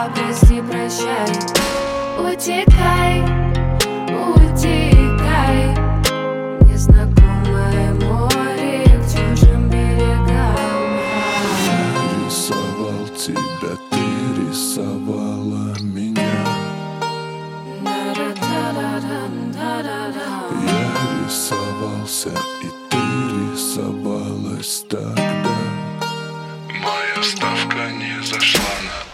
прости, прощай. Утекай, утекай, незнакомое море к чужим берегам. Я рисовал тебя, ты рисовала меня. Я рисовался, и ты рисовалась тогда. Моя ставка не зашла на